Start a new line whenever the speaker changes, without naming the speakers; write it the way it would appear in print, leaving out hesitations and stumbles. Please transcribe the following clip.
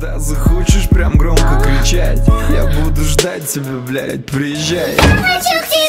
Когда захочешь прям громко кричать, я буду ждать тебя, блядь, приезжай.
Я хочу к тебе.